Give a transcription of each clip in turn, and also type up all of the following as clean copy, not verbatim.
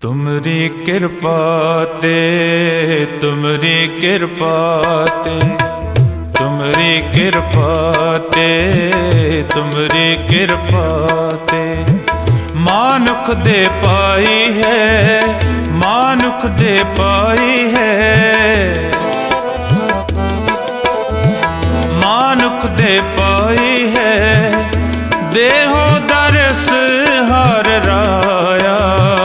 तुमरी कृपा ते तुमरी कृपा ते तुमरी कृपा ते तुमरी कृपा ते मानुख दे पाई है, मानुख दे पाई है, मानुख दे पाई है। देहो दरस हर राया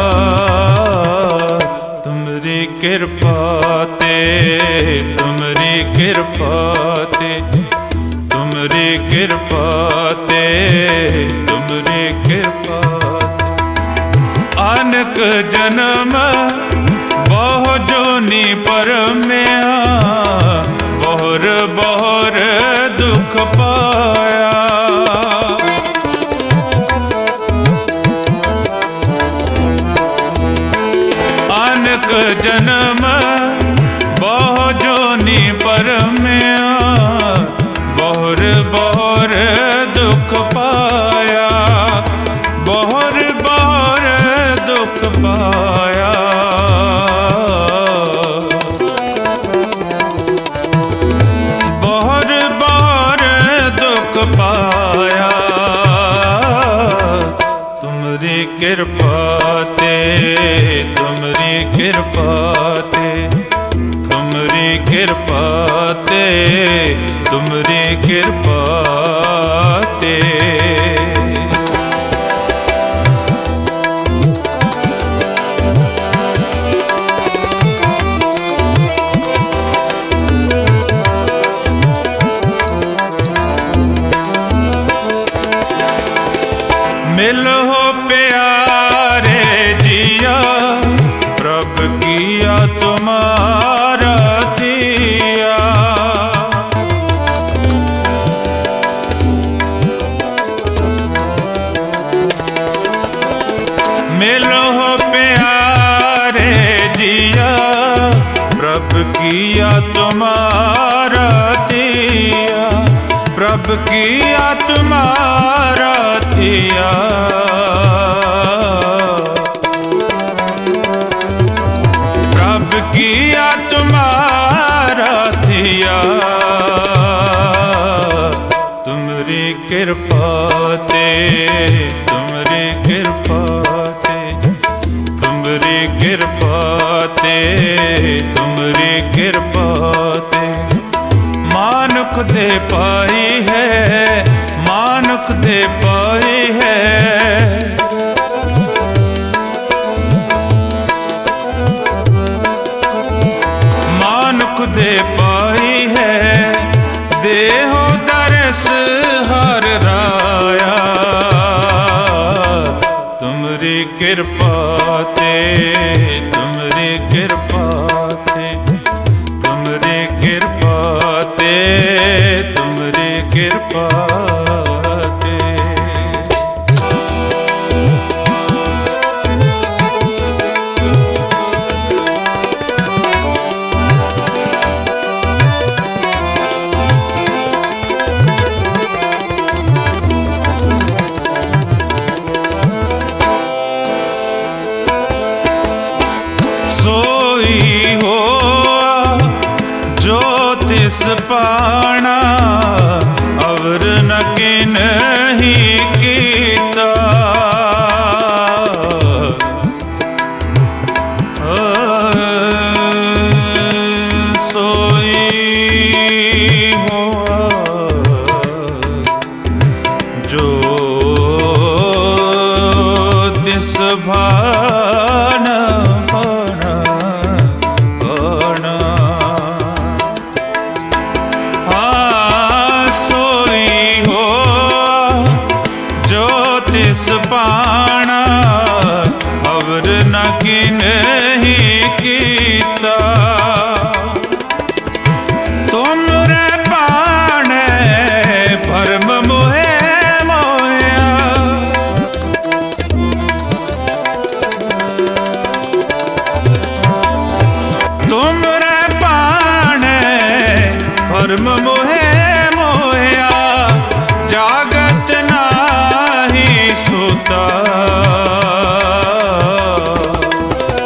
तुमरी कृपा ते तुमरी कृपा ते तुमरी कृपा ते तुमरी कृपा ते। अनक जन्म बहु जोनी पर में बहुर बहुर दुख पाया। अनक जन्म बहु जोनी पर में बहुर बहुर दुख पाया, बहुर बहुर दुख पाया। बहुर बहुर दुख पाया तुमरी कृपा ते तुमरी कृपा ते तुमरी कृपा ते तुमरी कृपा ते। मिलो प्यारे जिया प्रभु किया तुम्हारा दिया। मिलो प्यारे जिया प्रभु किया तुम्हारा दिया, प्रभु किया तुम्हारा दिया। प्रभु किया तुम्हारा दिया तुमरी कृपा ते तुमरी कृपा ते तुमरी कृपा ते तुमरी कृपा ते। मानुख दे पाई है, मानुख दे पाई है। मानुख दे पाई है। देहो दरस हर राया तुमरी कृपा ते तुमरी कृपा ते तुमरी कृपा ते तुमरी कृपा ते। सोई हो जो तिस पाना अवर न किन ही कीता। सोई हो जो तिस भाना तिस पाना अवर न किन ही कीता। तुमरे पाने भरम मोहे मोया। तुमरे पाने भरम मोहे मोया। जागत नाही सुता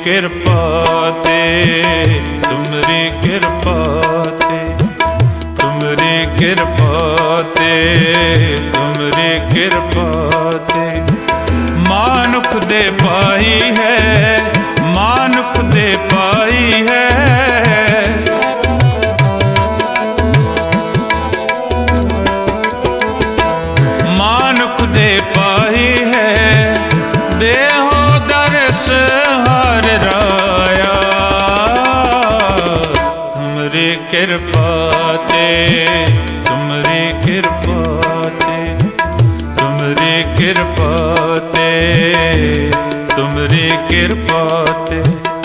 किरपा ते, तुमरी किरपा ते, तुमरी किरपा ते, तुमरी किरपा ते। मानुख दे पाई है, मानुख दे पाई है। मानुख दे पाई है, देहो दरस हर राया। तुमरी किरपा ते, तुमरी किरपा ते, तुमरी किरपा ते, तुमरी किरपा ते।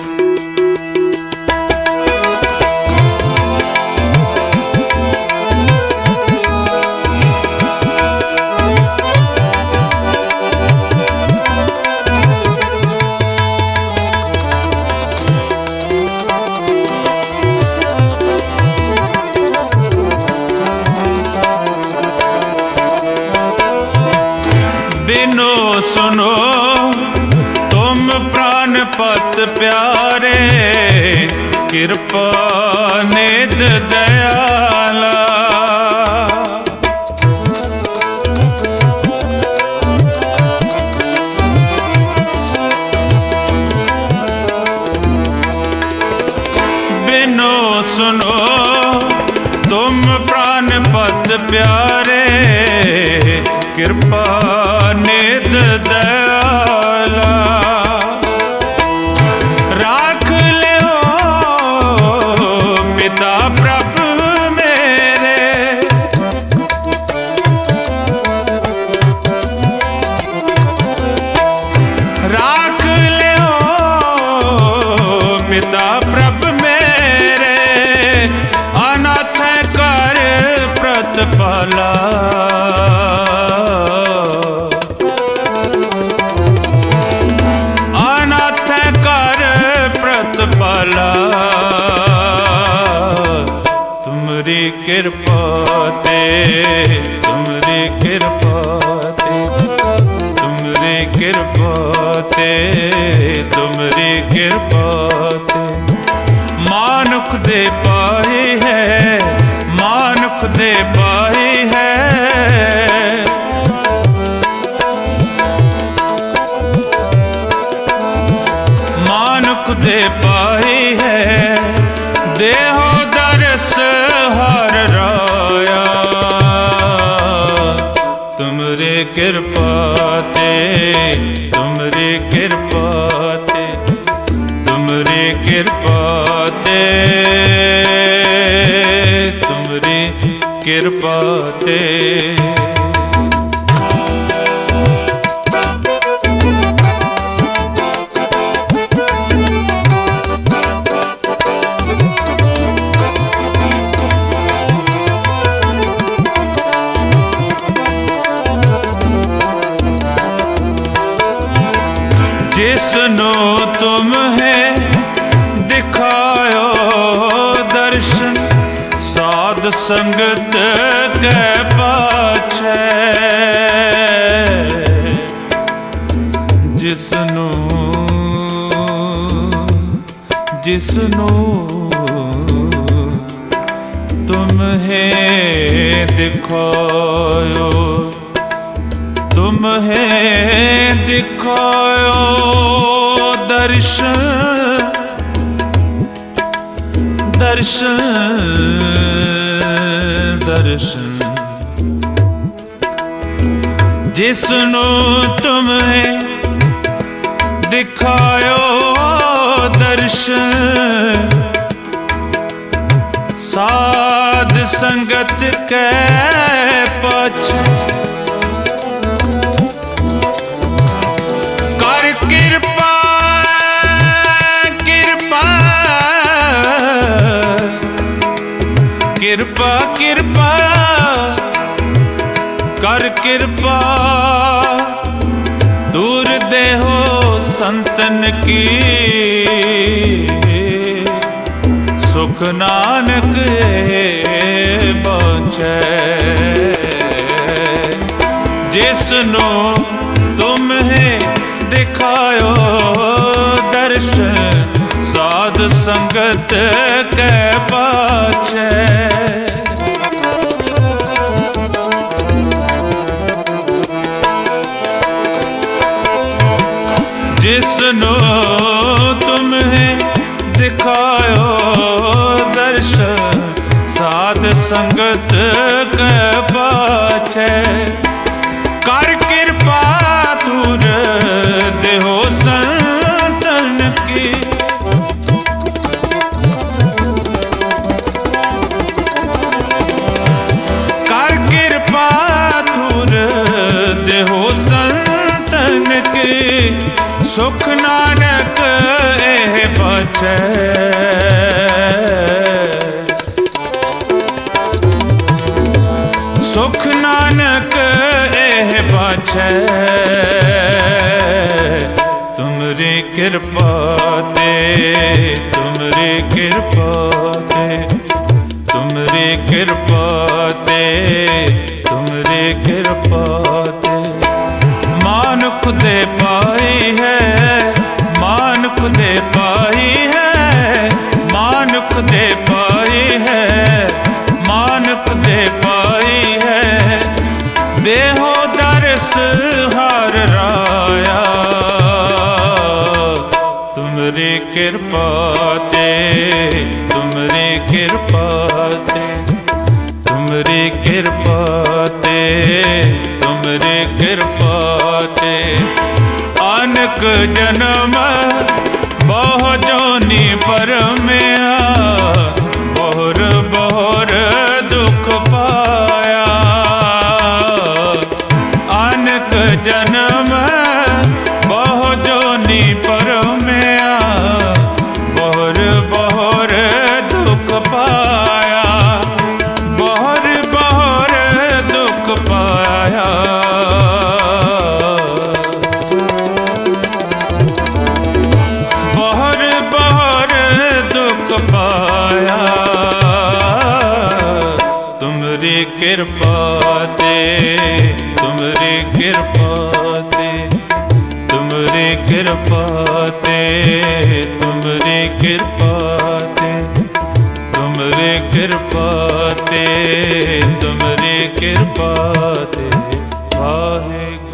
बिनो सुनो तुम प्राणपत प्यारे, कृपा निध दयाला। बिनो सुनो तुम प्राणपत प्यारे, कृपा निध दयाला। राख ले पिता प्रभु मेरे, राख ले पिता प्रभु मेरे। अनाथ कर प्रतिपाला, तुमरी किरपा ते, तुमरी किरपा ते, तुमरी किरपा ते, तुमरी किरपा ते। मानुख दे पाई है, मानुख दे पाई है। मानुख दे पाई है, देहो दरस हर राया। तुमरी किरपा ते, तुमरी किरपा ते, तुमरी किरपा ते, तुमरी किरपा ते। जिसनो तुम है दिखायो दर्शन, साध संगत के पाछे। जिसनो जिसनो तुम है दिखायो, तुम है दिखायो दर्शन, दर्शन दर्शन। जिसनो तुम्हें दिखायो दर्शन, साध संगत के पाछे। कर कृपा कृपा कृपा कृपा, कर कृपा दूर देहो संतन की। सुख नानक बचे, जिसनो तुम्हें दिखायो दर्शन, संगत कै पाछै। जिसनो तुम्हें दिखायो दर्शन साध संगत कै पाछै। कर कृपा दूर देहो संतन की, कर कृपा दूर देहो संतन की। सुख नानक एह बचै, सुख नानक एह बचै। तुमरी कृपा ते, तुमरी कृपा ते, तुमरी कृपा ते, तुमरी कृपा ते। मानुख दे पाई है, मानुख दे पाई है, मानुख दे पाई है, मानुख दे पाई है। देहो दर्श हर राया, तुमरी कृपा ते, तुमरी कृपा ते, तुमरी कृपा ते, तुमरी कृपा ते। अनक जन्म बहु जोनी परमिया, बहुर बहुर दुख पाया। अनक जन्म बहु जोनी परमिया, बहुर बहुर दुख पाया, बहुर बहुर दुख पाया। बहुर बहुर दुख पाया। तुमरी कृपा ते, तुमरी कृपा ते, तुमरी कृपा ते, तुमरी कृपा ते, तुमरी कृपा ते, तुमरी कृपा ते। वाहे